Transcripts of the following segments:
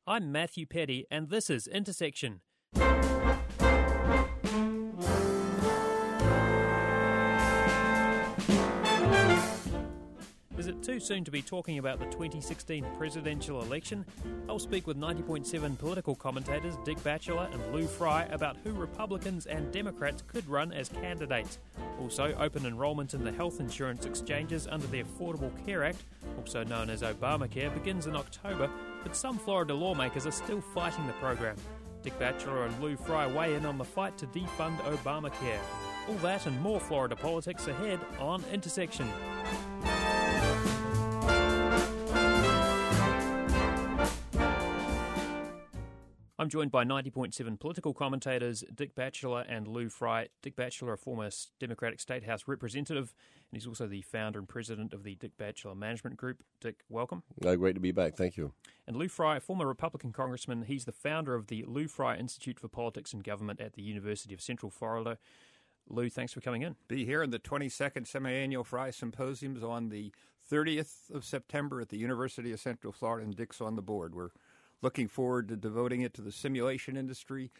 I'm Matthew Petty, and this is Intersection. Is it too soon to be talking about the 2016 presidential election? I'll speak with 90.7 political commentators Dick Batchelor and Lou Fry about who Republicans and Democrats could run as candidates. Also, open enrolment in the health insurance exchanges under the Affordable Care Act, also known as Obamacare, begins in October, but some Florida lawmakers are still fighting the program. Dick Batchelor and Lou Fry weigh in on the fight to defund Obamacare. All that and more Florida politics ahead on Intersection. I'm joined by 90.7 political commentators Dick Batchelor and Lou Fry. Dick Batchelor, a former Democratic State House representative, and he's also the founder and president of the Dick Batchelor Management Group. Dick, welcome. Great to be back. Thank you. And Lou Fry, a former Republican congressman, he's the founder of the Lou Fry Institute for Politics and Government at the University of Central Florida. Lou, thanks for coming in. Be here in the 22nd Semi-Annual Fry Symposiums on the 30th of September at the University of Central Florida, and Dick's on the board. We're looking forward to devoting it to the simulation industry.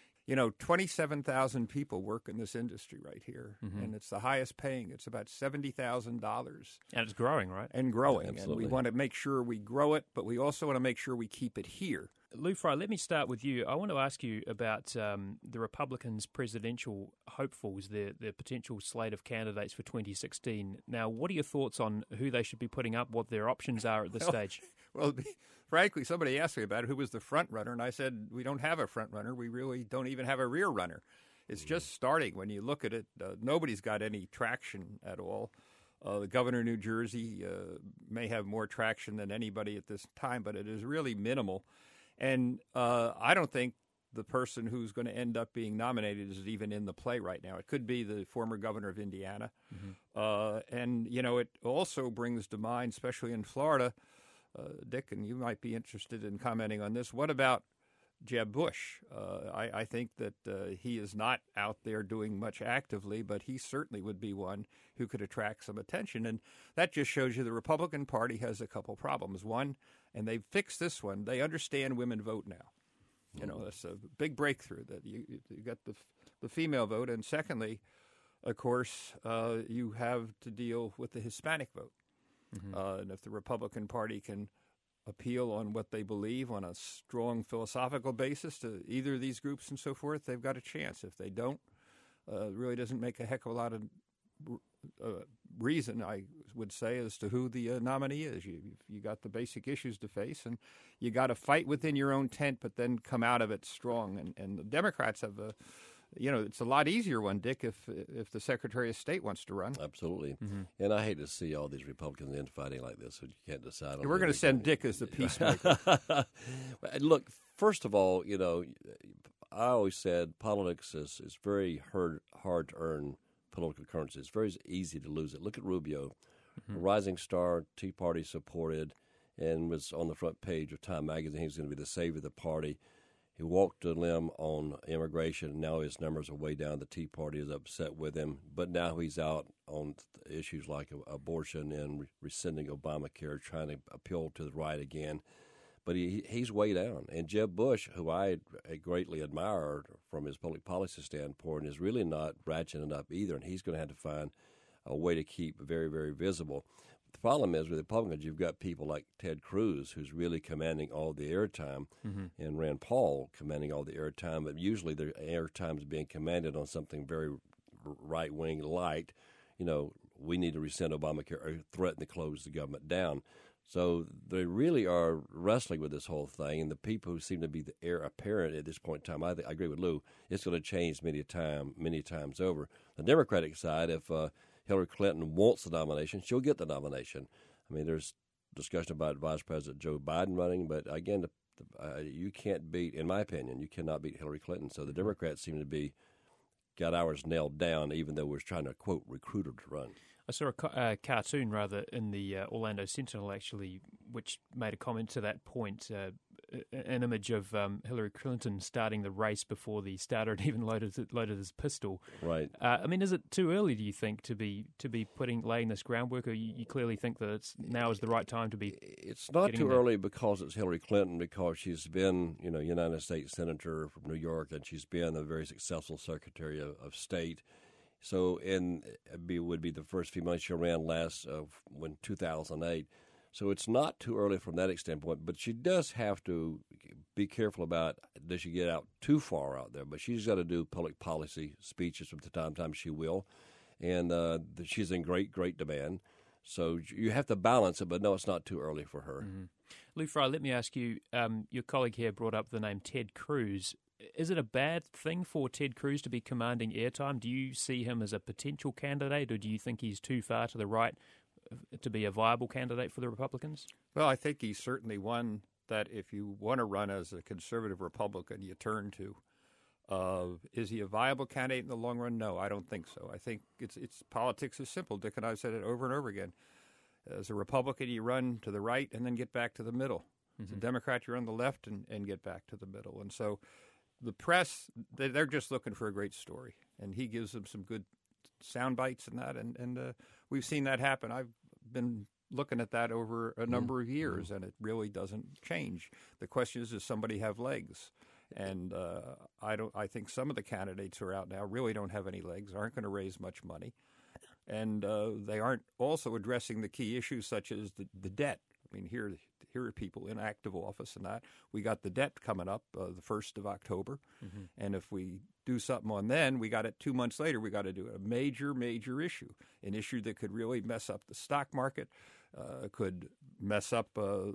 27,000 people work in this industry right here, and it's the highest paying. It's about $70,000. And it's growing, right? And growing. Absolutely. And we want to make sure we grow it, but we also want to make sure we keep it here. Lou Fry, let me start with you. I want to ask you about the Republicans' presidential hopefuls, their potential slate of candidates for 2016. Now, what are your thoughts on who they should be putting up, what their options are at this stage? Well, frankly, somebody asked me about who was the front runner, and I said, we don't have a front runner. We really don't even have a rear runner. It's just starting. When you look at it, nobody's got any traction at all. The governor of New Jersey may have more traction than anybody at this time, but it is really minimal. And I don't think the person who's going to end up being nominated is even in the play right now. It could be the former governor of Indiana. And it also brings to mind, especially in Florida, Dick, and you might be interested in commenting on this, what about Jeb Bush? I think that he is not out there doing much actively, but he certainly would be one who could attract some attention. And that just shows you the Republican Party has a couple problems. One, and they've fixed this one, they understand women vote now. That's a big breakthrough that you got the female vote. And secondly, of course, you have to deal with the Hispanic vote. And if the Republican Party can appeal on what they believe on a strong philosophical basis to either of these groups and so forth, they've got a chance. If they don't, it really doesn't make a heck of a lot of reason, I would say, as to who the nominee is. You got the basic issues to face, and you got to fight within your own tent, but then come out of it strong. And the Democrats have it's a lot easier one, Dick, if the Secretary of State wants to run. Absolutely. And I hate to see all these Republicans infighting like this, so you can't decide on. We're going to send Dick as the peacemaker. Look, first of all, I always said politics is very hard to earn political currency. It's very easy to lose it. Look at Rubio, a rising star, Tea Party supported, and was on the front page of Time magazine. He was going to be the savior of the party. He walked a limb on immigration, and now his numbers are way down. The Tea Party is upset with him, but now he's out on issues like abortion and rescinding Obamacare, trying to appeal to the right again. But he's way down. And Jeb Bush, who I greatly admire from his public policy standpoint, is really not ratcheting up either, and he's going to have to find a way to keep very, very visible. The problem is with Republicans, you've got people like Ted Cruz, who's really commanding all the airtime, and Rand Paul commanding all the airtime, but usually their airtime is being commanded on something very right-wing light. We need to rescind Obamacare or threaten to close the government down. So they really are wrestling with this whole thing, and the people who seem to be the heir apparent at this point in time, I agree with Lou, it's going to change many times over. The Democratic side, if Hillary Clinton wants the nomination, she'll get the nomination. I mean, there's discussion about Vice President Joe Biden running, but again, you can't beat, in my opinion, you cannot beat Hillary Clinton. So the Democrats seem to be got ours nailed down, even though we're trying to, quote, recruit her to run. I saw a cartoon, rather, in the Orlando Sentinel, actually, which made a comment to that point. an image of Hillary Clinton starting the race before the starter had even loaded his pistol. Right. I mean, is it too early, do you think, to be laying this groundwork, or you clearly think that now is the right time to be? It's not too early because it's Hillary Clinton, because she's been, United States Senator from New York, and she's been a very successful Secretary of State. So, would be the first female. She ran last in 2008. So it's not too early from that standpoint, but she does have to be careful about, does she get out too far out there? But she's got to do public policy speeches from time to time. She will, and she's in great demand. So you have to balance it, but no, it's not too early for her. Mm-hmm. Lou Fry, let me ask you, your colleague here brought up the name Ted Cruz. Is it a bad thing for Ted Cruz to be commanding airtime? Do you see him as a potential candidate, or do you think he's too far to the right to be a viable candidate for the Republicans? Well, I think he's certainly one that if you want to run as a conservative Republican, you turn to. Is he a viable candidate in the long run? No, I don't think so. I think it's politics is simple. Dick and I have said it over and over again. As a Republican, you run to the right and then get back to the middle. Mm-hmm. As a Democrat, you run the left and get back to the middle. And so the press, they're just looking for a great story, and he gives them some good sound bites and that, and we've seen that happen. I've been looking at that over a number of years, and it really doesn't change. The question is, does somebody have legs? And I think some of the candidates who are out now really don't have any legs, aren't going to raise much money, and they aren't also addressing the key issues such as the debt. I mean, here are people in active office and that. We got the debt coming up the 1st of October, and if we do something on then, we got it 2 months later, we got to do a major issue, an issue that could really mess up the stock market, could mess up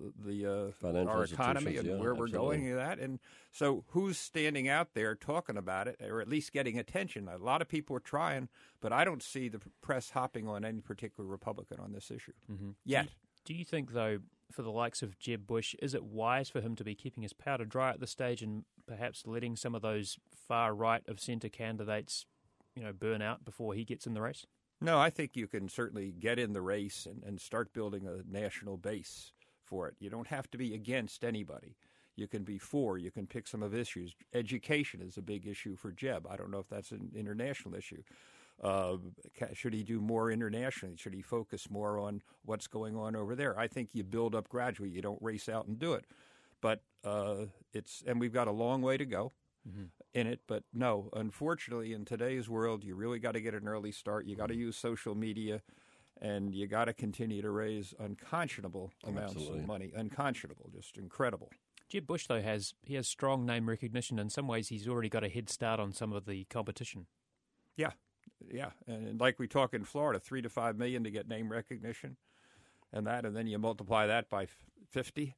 our economy and where we're going and that. And so who's standing out there talking about it, or at least getting attention? A lot of people are trying, but I don't see the press hopping on any particular Republican on this issue yet. Do you think, though, for the likes of Jeb Bush, is it wise for him to be keeping his powder dry at this stage and perhaps letting some of those far right of centre candidates, burn out before he gets in the race? No, I think you can certainly get in the race and start building a national base for it. You don't have to be against anybody. You can be for. You can pick some of issues. Education is a big issue for Jeb. I don't know if that's an international issue. Should he do more internationally? Should he focus more on what's going on over there? I think you build up gradually. You don't race out and do it. But and we've got a long way to go in it. But no, unfortunately, in today's world, you really got to get an early start. You got to use social media, and you got to continue to raise unconscionable amounts of money. Unconscionable, just incredible. Jeb Bush, though, has strong name recognition. In some ways, he's already got a head start on some of the competition. Yeah, and like we talk in Florida, $3 to $5 million to get name recognition, and then you multiply that by 50.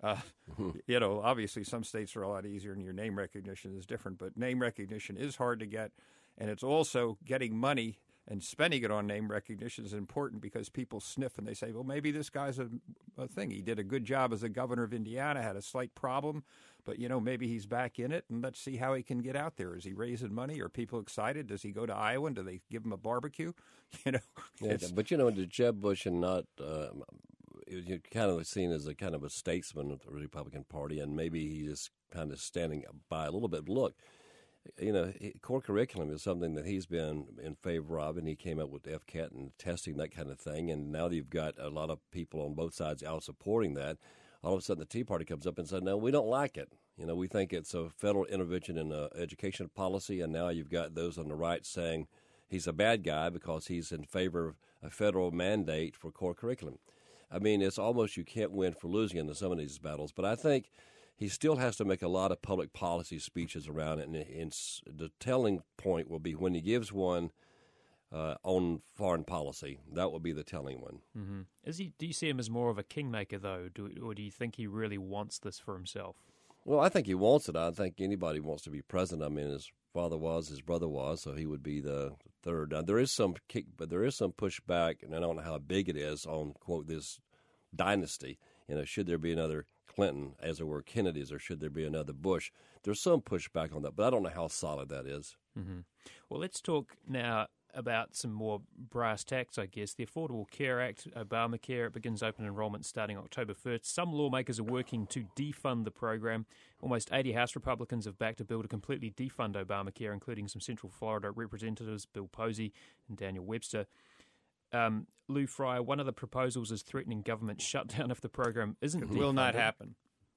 Obviously some states are a lot easier, and your name recognition is different. But name recognition is hard to get, and it's also getting money and spending it on name recognition is important because people sniff and they say, well, maybe this guy's a thing. He did a good job as a governor of Indiana, had a slight problem, but, maybe he's back in it, and let's see how he can get out there. Is he raising money? Are people excited? Does he go to Iowa, and do they give him a barbecue? But, the Jeb Bush and not you're kind of seen as a kind of a statesman of the Republican Party, and maybe he's just kind of standing by a little bit. But look, core curriculum is something that he's been in favor of, and he came up with FCAT and testing, that kind of thing. And now that you've got a lot of people on both sides out supporting that, all of a sudden the Tea Party comes up and says, no, we don't like it. We think it's a federal intervention in education policy, and now you've got those on the right saying he's a bad guy because he's in favor of a federal mandate for core curriculum. I mean, it's almost you can't win for losing in some of these battles, but I think he still has to make a lot of public policy speeches around it, and the telling point will be when he gives one on foreign policy. That will be the telling one. Mm-hmm. Do you see him as more of a kingmaker, though, or do you think he really wants this for himself? Well, I think he wants it. I think anybody wants to be president. I mean, his father was, his brother was, so he would be the third. Now, there is some pushback, and I don't know how big it is on, quote, this dynasty. Should there be another Clinton, as there were Kennedys, or should there be another Bush? There's some pushback on that, but I don't know how solid that is. Mm-hmm. Well, let's talk now about some more brass tacks, I guess. The Affordable Care Act, Obamacare, it begins open enrollment starting October 1st. Some lawmakers are working to defund the program. Almost 80 House Republicans have backed a bill to completely defund Obamacare, including some Central Florida representatives, Bill Posey and Daniel Webster. Lou Fryer, one of the proposals is threatening government shutdown if the program isn't defunded. It will not happen.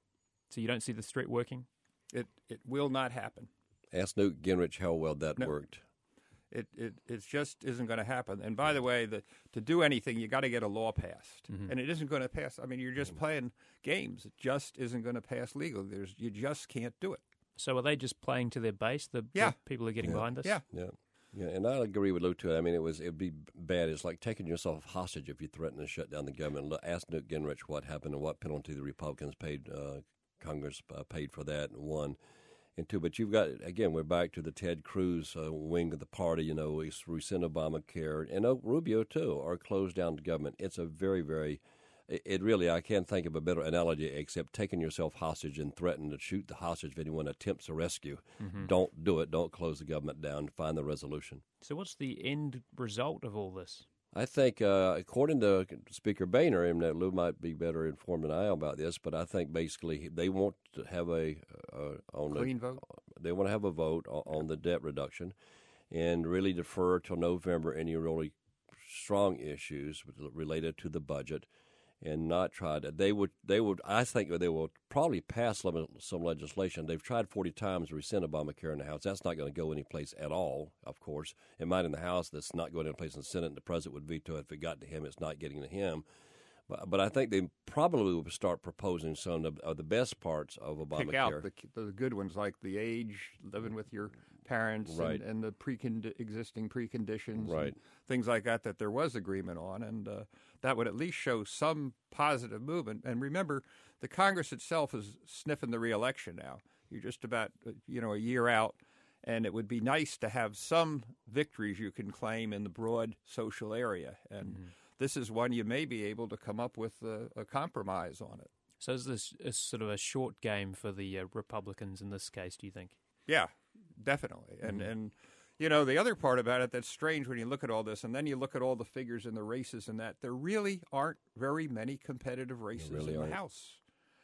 So you don't see this threat working? It will not happen. Ask Newt Gingrich how well that worked. It just isn't going to happen. And by the way, to do anything, you got to get a law passed, and it isn't going to pass. I mean, you're just playing games. It just isn't going to pass legally. You just can't do it. So are they just playing to their base? The people who are getting behind this. Yeah. Yeah, and I agree with Lou too. I mean, it'd be bad. It's like taking yourself hostage if you threaten to shut down the government. Ask Newt Gingrich what happened and what penalty the Republicans paid. Congress paid for that, and one. And two, but you've got, again, we're back to the Ted Cruz wing of the party, we rescind Obamacare, and Rubio, too, or close down the government. It's a very, very, it really, I can't think of a better analogy except taking yourself hostage and threatening to shoot the hostage if anyone attempts to rescue. Don't do it. Don't close the government down. Find the resolution. So what's the end result of all this? I think, according to Speaker Boehner, and Lou might be better informed than I am about this, but I think basically they want to have a clean vote. They want to have a vote on the debt reduction, and really defer till November any really strong issues related to the budget, and not try to. They would. I think they will probably pass some legislation. They've tried 40 times to rescind Obamacare in the House. That's not going to go anyplace at all. Of course, it might in the House. That's not going anyplace in the Senate. And the president would veto it if it got to him. It's not getting to him. But I think they probably will start proposing some of the best parts of Obamacare. Pick out the good ones, like the age, living with your parents, right, and the existing preconditions, right, and things like that there was agreement on, and that would at least show some positive movement. And remember, the Congress itself is sniffing the re-election now. You're just about a year out, and it would be nice to have some victories you can claim in the broad social area, and this is one you may be able to come up with a compromise on it. So is this sort of a short game for the Republicans in this case, do you think? Yeah, definitely. And the other part about it that's strange when you look at all this, and then you look at all the figures in the races and that, there really aren't very many competitive races in the House.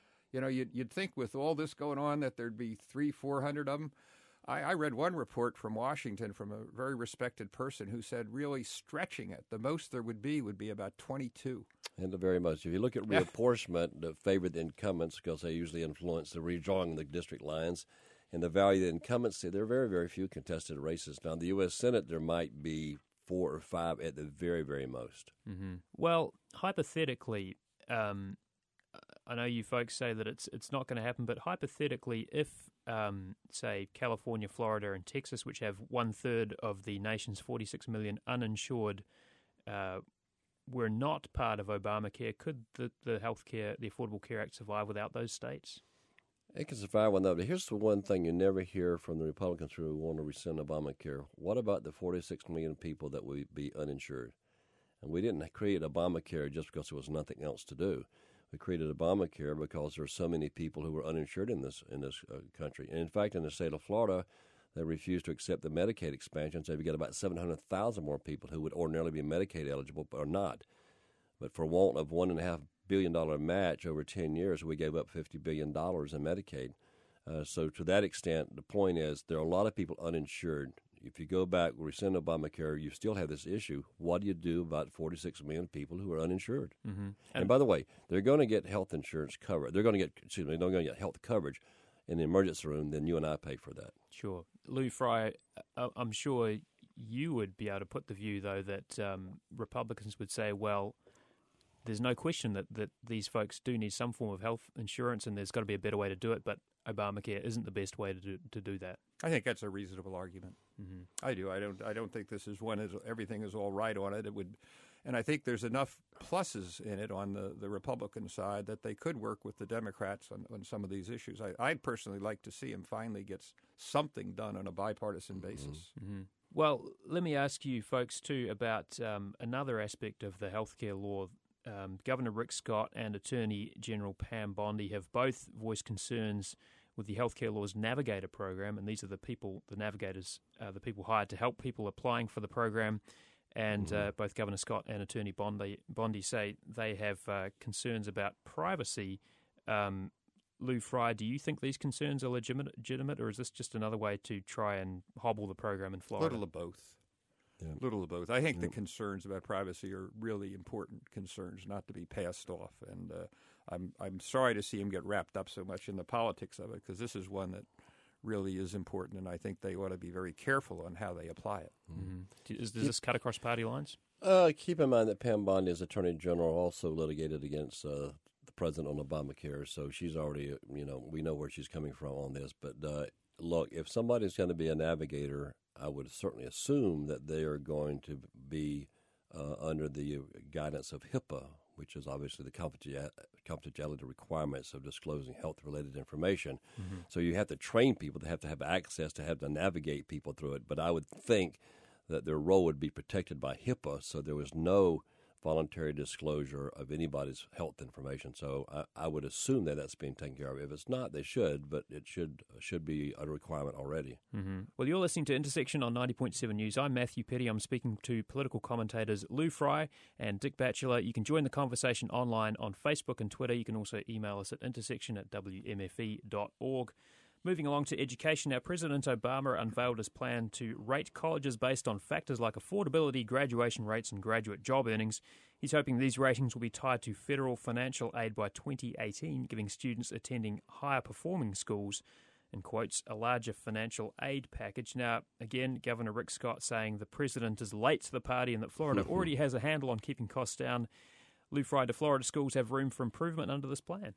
You'd think with all this going on that there'd be 300-400 of them. I read one report from Washington from a very respected person who said really stretching it, the most there would be about 22. And very much. If you look at reapportionment, that favored the incumbents because they usually influence the redrawing of the district lines, and the value of the incumbents, there are very, very few contested races. Now, in the U.S. Senate, there might be 4 or 5 at the very, very most. Well, hypothetically, I know you folks say that it's not going to happen, but hypothetically, if, say, California, Florida, and Texas, which have 1/3 of the nation's 46 million uninsured, were not part of Obamacare, could the Affordable Care Act survive without those states? It can survive one, though. But here's the one thing you never hear from the Republicans who want to rescind Obamacare. What about the 46 million people that would be uninsured? And we didn't create Obamacare just because there was nothing else to do. We created Obamacare because there are so many people who were uninsured in this country. And in fact, in the state of Florida, they refused to accept the Medicaid expansion, so we got about 700,000 more people who would ordinarily be Medicaid eligible but are not. But for want of $1.5 billion match over 10 years, we gave up $50 billion in Medicaid. So to that extent, the point is there are a lot of people uninsured. If you go back, rescind Obamacare, you still have this issue. What do you do about 46 million people who are uninsured? And by the way, they're going to get health insurance coverage. They're going to get health coverage in the emergency room. Then you and I pay for that. Sure. Lou Fryer, I'm sure you would be able to put the view, though, that Republicans would say, well, there's no question that these folks do need some form of health insurance, and there's got to be a better way to do it, but Obamacare isn't the best way to do that. I think that's a reasonable argument. I do. I don't think this is one. Everything is all right on it. It would, and I think there's enough pluses in it on the Republican side that they could work with the Democrats on some of these issues. I'd personally like to see him finally get something done on a bipartisan basis. Well, let me ask you folks too about another aspect of the healthcare law. Governor Rick Scott and Attorney General Pam Bondi have both voiced concerns with the healthcare laws navigator program, and these are the people, the navigators, the people hired to help people applying for the program. And both Governor Scott and Attorney Bondi say they have concerns about privacy. Lou Fry, do you think these concerns are legitimate, or is this just another way to try and hobble the program in Florida? Little of both. Yeah. Little of both. I think the concerns about privacy are really important concerns, not to be passed off. And I'm sorry to see him get wrapped up so much in the politics of it, because this is one that really is important, and I think they ought to be very careful on how they apply it. Mm-hmm. Does this cut across party lines? Keep in mind that Pam Bondi, as Attorney General, also litigated against the president on Obamacare, so she's already, we know where she's coming from on this. But look, if somebody's going to be a navigator, I would certainly assume that they are going to be under the guidance of HIPAA, which is obviously the confidentiality requirements of disclosing health-related information. Mm-hmm. So you have to train people to have access to have to navigate people through it. But I would think that their role would be protected by HIPAA, so there was no voluntary disclosure of anybody's health information. So I would assume that that's being taken care of. If it's not, they should, but it should be a requirement already. Mm-hmm. Well, you're listening to Intersection on 90.7 News. I'm Matthew Petty. I'm speaking to political commentators Lou Fry and Dick Batchelor. You can join the conversation online on Facebook and Twitter. You can also email us at intersection@wmfe.org. Moving along to education, now President Obama unveiled his plan to rate colleges based on factors like affordability, graduation rates, and graduate job earnings. He's hoping these ratings will be tied to federal financial aid by 2018, giving students attending higher performing schools, and quotes, a larger financial aid package. Now, again, Governor Rick Scott saying the president is late to the party and that Florida already has a handle on keeping costs down. Lou Fry, do Florida schools have room for improvement under this plan?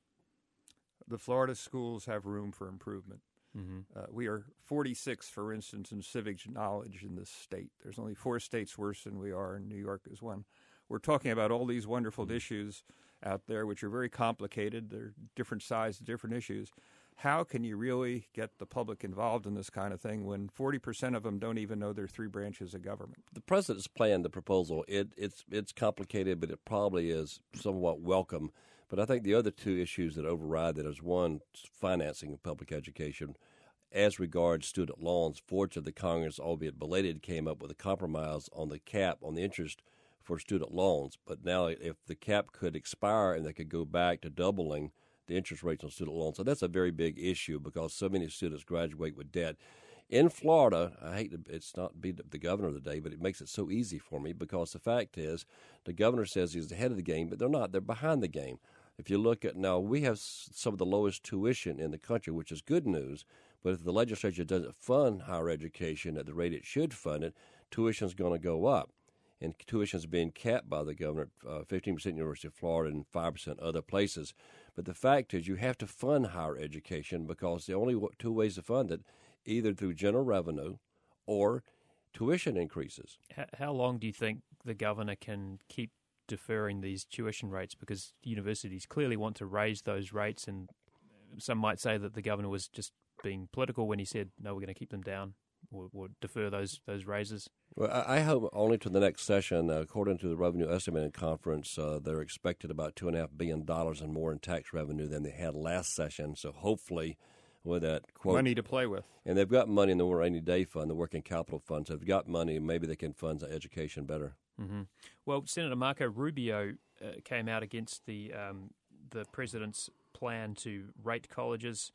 The Florida schools have room for improvement. Mm-hmm. We are 46, for instance, in civic knowledge in this state. There's only 4 states worse than we are, and New York is one. We're talking about all these wonderful issues out there, which are very complicated. They're different sizes, different issues. How can you really get the public involved in this kind of thing when 40% of them don't even know there are 3 branches of government? The president's plan, the proposal, it's complicated, but it probably is somewhat welcome. But I think the other 2 issues that override that is, one, financing of public education. As regards student loans, fortunately, the Congress, albeit belated, came up with a compromise on the cap on the interest for student loans. But now if the cap could expire and they could go back to doubling the interest rates on student loans. So that's a very big issue because so many students graduate with debt. In Florida, I hate to it's not be the governor of the day, but it makes it so easy for me because the fact is the governor says he's ahead of the game, but they're not. They're behind the game. If you look at now, we have some of the lowest tuition in the country, which is good news. But if the legislature doesn't fund higher education at the rate it should fund it, tuition is going to go up. And tuition is being capped by the governor, 15% University of Florida and 5% other places. But the fact is you have to fund higher education because the only 2 ways to fund it, either through general revenue or tuition increases. How long do you think the governor can keep deferring these tuition rates, because universities clearly want to raise those rates, and some might say that the governor was just being political when he said, no, we're going to keep them down or defer those raises? Well, I hope only to the next session. According to the Revenue Estimating Conference, they're expected about $2.5 billion and more in tax revenue than they had last session. So hopefully with that quote, money to play with. And they've got money in the rainy day fund, the working capital fund. So they've got money, maybe they can fund education better. Mm-hmm. Well, Senator Marco Rubio came out against the president's plan to rate colleges.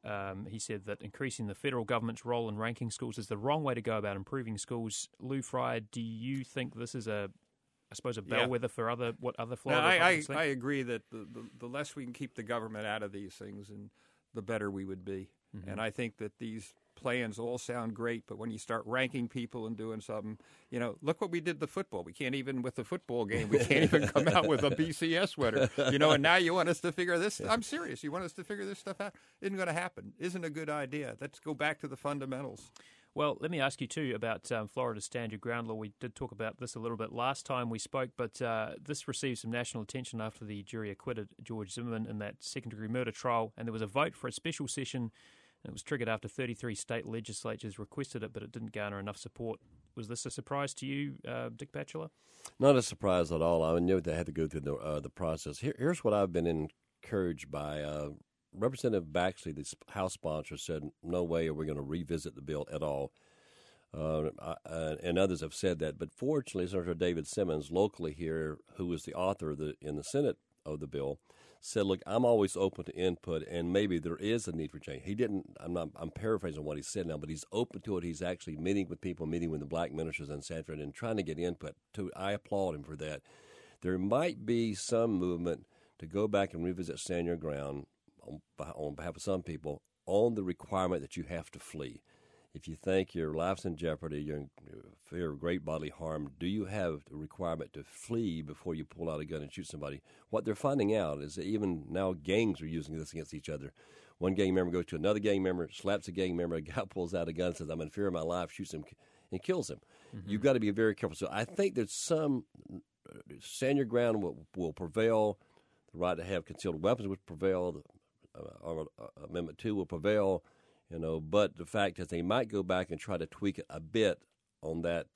He said that increasing the federal government's role in ranking schools is the wrong way to go about improving schools. Lou Fry, do you think this is a bellwether for other Florida Republicans think? I agree that the less we can keep the government out of these things, and the better we would be. Mm-hmm. And I think that these plans all sound great, but when you start ranking people and doing something, look what we did the football. We can't even, with the football game, we can't even come out with a BCS winner. And now you want us to figure this. I'm serious. You want us to figure this stuff out? Isn't going to happen. Isn't a good idea. Let's go back to the fundamentals. Well, let me ask you, too, about Florida's Stand Your Ground law. We did talk about this a little bit last time we spoke, but this received some national attention after the jury acquitted George Zimmerman in that second-degree murder trial, and there was a vote for a special session. It was triggered after 33 state legislatures requested it, but it didn't garner enough support. Was this a surprise to you, Dick Batchelor? Not a surprise at all. I knew they had to go through the process. Here's what I've been encouraged by. Representative Baxley, the House sponsor, said, no way are we going to revisit the bill at all. And others have said that. But fortunately, Senator David Simmons, locally here, who was the author in the Senate of the bill, said, look, I'm always open to input, and maybe there is a need for change. He didn't, I'm paraphrasing what he said now, but he's open to it. He's actually meeting with people, meeting with the black ministers in Sanford and trying to get input. I applaud him for that. There might be some movement to go back and revisit Stand Your Ground on behalf of some people on the requirement that you have to flee. If you think your life's in jeopardy, you're in fear of great bodily harm, do you have the requirement to flee before you pull out a gun and shoot somebody? What they're finding out is that even now gangs are using this against each other. One gang member goes to another gang member, slaps a gang member, a guy pulls out a gun, says, I'm in fear of my life, shoots him, and kills him. Mm-hmm. You've got to be very careful. So I think there's some Stand Your Ground will prevail. The right to have concealed weapons will prevail. Amendment 2 will prevail. But the fact is they might go back and try to tweak it a bit on that,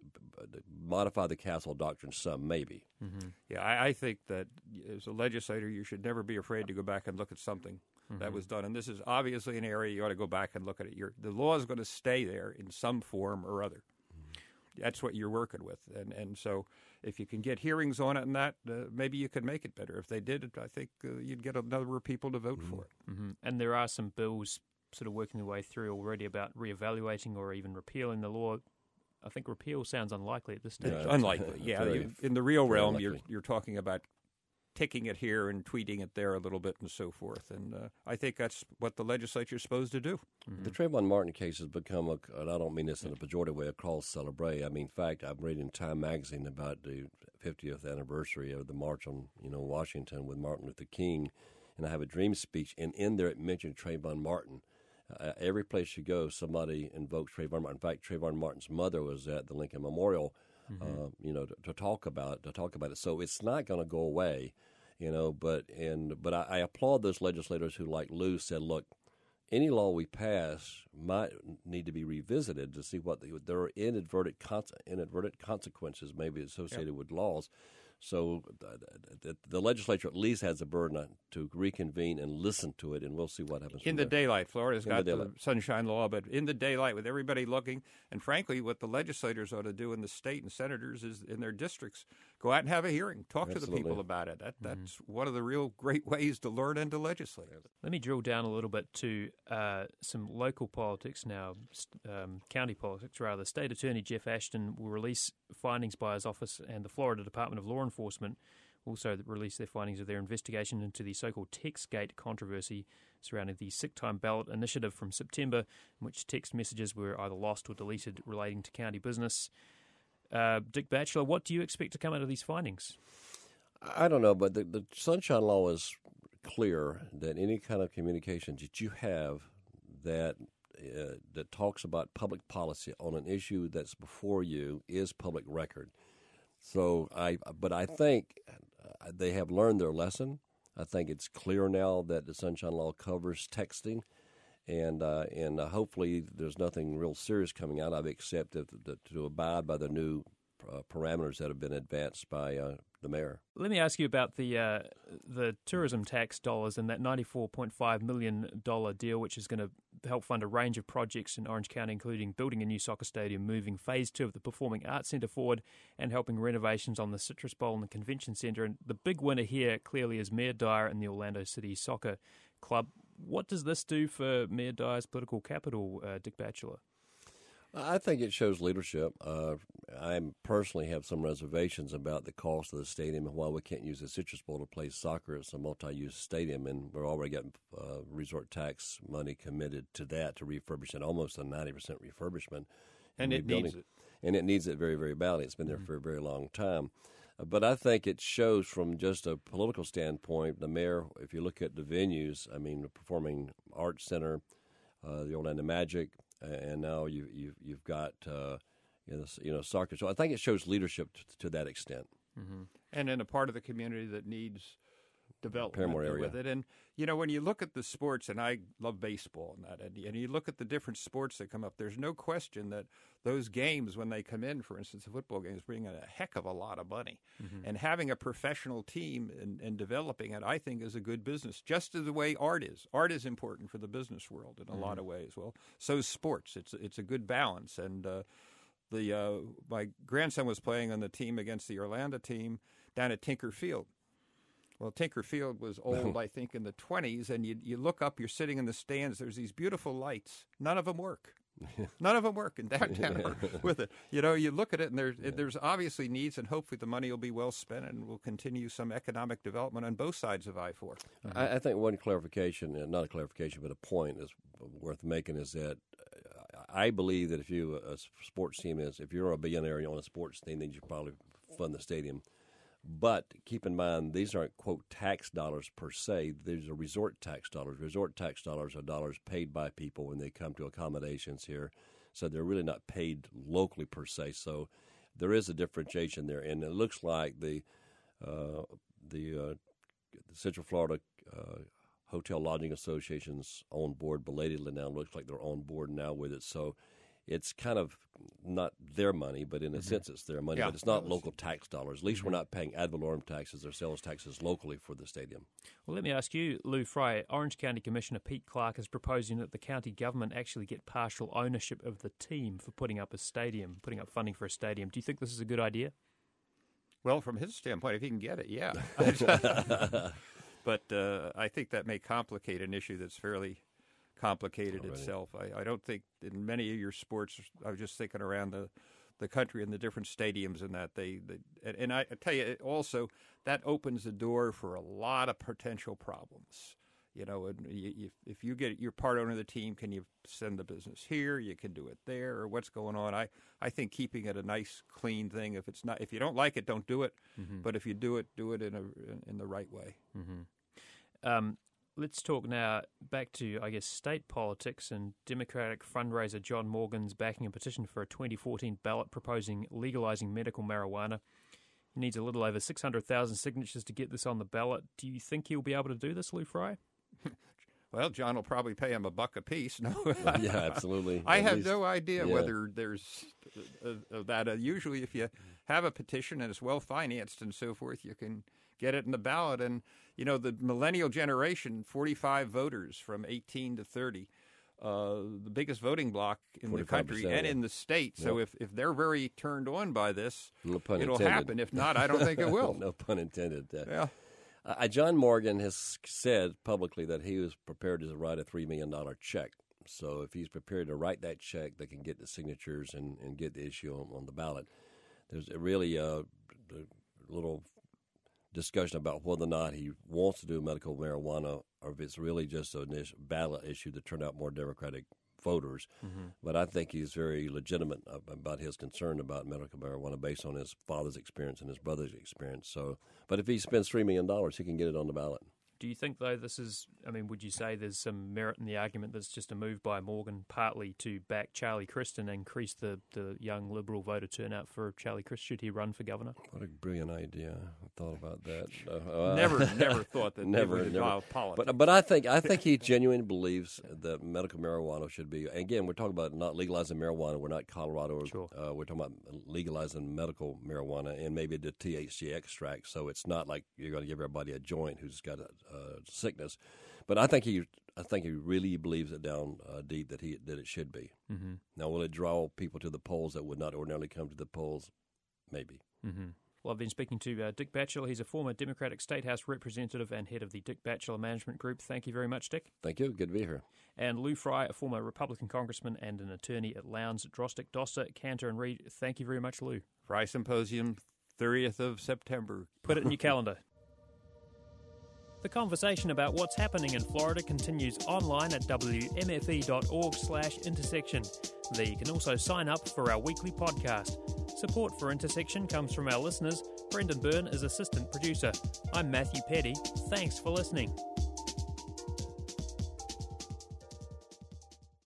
modify the Castle Doctrine some, maybe. Mm-hmm. Yeah, I think that as a legislator, you should never be afraid to go back and look at something that was done. And this is obviously an area you ought to go back and look at it. The law is going to stay there in some form or other. That's what you're working with. And so if you can get hearings on it and that, maybe you could make it better. If they did it, I think you'd get a number of people to vote for it. Mm-hmm. And there are some bills sort of working their way through already about reevaluating or even repealing the law. I think repeal sounds unlikely at this stage. It's unlikely, yeah. In the real realm, you're talking about ticking it here and tweeting it there a little bit and so forth. And I think that's what the legislature is supposed to do. Mm-hmm. The Trayvon Martin case has become, and I don't mean this in a pejorative way, a cause celebre. I mean, in fact, I'm reading Time magazine about the 50th anniversary of the March on Washington with Martin Luther King, and I have a dream speech, and in there it mentioned Trayvon Martin. Every place you go, somebody invokes Trayvon Martin. In fact, Trayvon Martin's mother was at the Lincoln Memorial, to talk about it. So it's not going to go away, But I applaud those legislators who, like Lou, said, look, any law we pass might need to be revisited to see what there are inadvertent consequences maybe associated with laws. So the legislature at least has a burden to reconvene and listen to it, and we'll see what happens. In the daylight, Florida's got the sunshine law, but in the daylight with everybody looking, and frankly, what the legislators ought to do in the state and senators is in their districts, go out and have a hearing, talk to the people about it. That's one of the real great ways to learn and to legislate. Let me drill down a little bit to some local politics now, county politics rather. State Attorney Jeff Ashton will release findings by his office, and the Florida Department of Law Enforcement also released their findings of their investigation into the so-called TextGate controversy surrounding the sick time ballot initiative from September, in which text messages were either lost or deleted relating to county business. Dick Batchelor, what do you expect to come out of these findings? I don't know, but the Sunshine Law is clear that any kind of communications that you have that talks about public policy on an issue that's before you is public record. So I think they have learned their lesson. I think it's clear now that the Sunshine Law covers texting, and hopefully there's nothing real serious coming out of it except to abide by the new parameters that have been advanced by the mayor. Let me ask you about the tourism tax dollars and that $94.5 million deal, which is going to help fund a range of projects in Orange County, including building a new soccer stadium, moving Phase 2 of the Performing Arts Centre forward, and helping renovations on the Citrus Bowl and the Convention Centre. And the big winner here clearly is Mayor Dyer and the Orlando City Soccer Club. What does this do for Mayor Dyer's political capital, Dick Batchelor? I think it shows leadership. I personally have some reservations about the cost of the stadium and why we can't use the Citrus Bowl to play soccer. It's a multi-use stadium, and we're already getting resort tax money committed to that to refurbish it, almost a 90% refurbishment. And it needs it. And it needs it very, very badly. It's been there for a very long time. But I think it shows from just a political standpoint, the mayor, if you look at the venues, I mean, the Performing Arts Center, the Orlando Magic, and now you've got soccer. So I think it shows leadership to that extent. Mm-hmm. And in a part of the community that needs development area with it. And, when you look at the sports, and I love baseball and that, and you look at the different sports that come up, there's no question that those games, when they come in, for instance, the football games, bring in a heck of a lot of money. Mm-hmm. And having a professional team and developing it, I think, is a good business, just as the way art is. Art is important for the business world in a lot of ways. Well, so is sports. It's a good balance. And my grandson was playing on the team against the Orlando team down at Tinker Field. Well, Tinker Field was old, I think, in the 20s, and you look up, you're sitting in the stands, there's these beautiful lights. None of them work. None of them work in downtown with it. You look at it, and there's obviously needs, and hopefully the money will be well spent and will continue some economic development on both sides of I-4. Mm-hmm. I think one clarification, not a clarification, but a point is worth making is that I believe that if a sports team if you're a billionaire and you own a sports team, then you should probably fund the stadium. But keep in mind, these aren't, quote, tax dollars per se. These are resort tax dollars. Resort tax dollars are dollars paid by people when they come to accommodations here. So they're really not paid locally per se. So there is a differentiation there. And it looks like the Central Florida Hotel Lodging Association's on board belatedly now. Looks like they're on board now with it. So it's kind of not their money, but in a sense it's their money. But it's not local tax dollars. At least we're not paying ad valorem taxes or sales taxes locally for the stadium. Well, let me ask you, Lou Fry, Orange County Commissioner Pete Clark is proposing that the county government actually get partial ownership of the team for putting up funding for a stadium. Do you think this is a good idea? Well, from his standpoint, if he can get it, yeah. But I think that may complicate an issue that's fairly complicated itself. I don't think in many of your sports, I was just thinking around the country and the different stadiums and that and I tell you also that opens the door for a lot of potential problems. And if you get you're part owner of the team, can you send the business here? You can do it there, or what's going on? I think keeping it a nice, clean thing. If you don't like it, don't do it. Mm-hmm. But if you do it in the right way. Mm-hmm. Let's talk now back to, I guess, state politics, and Democratic fundraiser John Morgan's backing a petition for a 2014 ballot proposing legalizing medical marijuana. He needs a little over 600,000 signatures to get this on the ballot. Do you think he'll be able to do this, Lou Fry? Well, John will probably pay him $1 a piece. No, yeah, absolutely. I have no idea whether there's that. Usually, if you have a petition and it's well financed and so forth, you can get it in the ballot. And the millennial generation, 45 voters from 18 to 30, the biggest voting bloc in the country and in the state. So if they're very turned on by this, it'll happen. If not, I don't think it will. No pun intended. Yeah. John Morgan has said publicly that he was prepared to write a $3 million check. So if he's prepared to write that check, they can get the signatures and get the issue on the ballot. There's really a little discussion about whether or not he wants to do medical marijuana or if it's really just a ballot issue to turn out more Democratic voters. Mm-hmm. But I think he's very legitimate about his concern about medical marijuana based on his father's experience and his brother's experience. So, but if he spends $3 million, he can get it on the ballot. Do you think, though, would you say there's some merit in the argument that's just a move by Morgan partly to back Charlie Crist and increase the young Liberal voter turnout for Charlie Crist should he run for governor? What a brilliant idea. I thought about that. Never thought that never involved politics. But I think he genuinely believes that medical marijuana should be, again, we're talking about not legalizing marijuana. We're not Colorado. Sure. We're talking about legalizing medical marijuana and maybe the THC extract. So it's not like you're going to give everybody a joint who's got a sickness, but I think he really believes it down deep that it should be. Mm-hmm. Now, will it draw people to the polls that would not ordinarily come to the polls? Maybe. Mm-hmm. Well, I've been speaking to Dick Batchelor. He's a former Democratic State House representative and head of the Dick Batchelor Management Group. Thank you very much, Dick. Thank you. Good to be here. And Lou Fry, a former Republican congressman and an attorney at Lowndes, Drostick, Doster, Cantor and Reed. Thank you very much, Lou. Fry Symposium, 30th of September. Put it in your calendar. The conversation about what's happening in Florida continues online at wmfe.org/intersection. There you can also sign up for our weekly podcast. Support for Intersection comes from our listeners. Brendan Byrne is assistant producer. I'm Matthew Petty. Thanks for listening.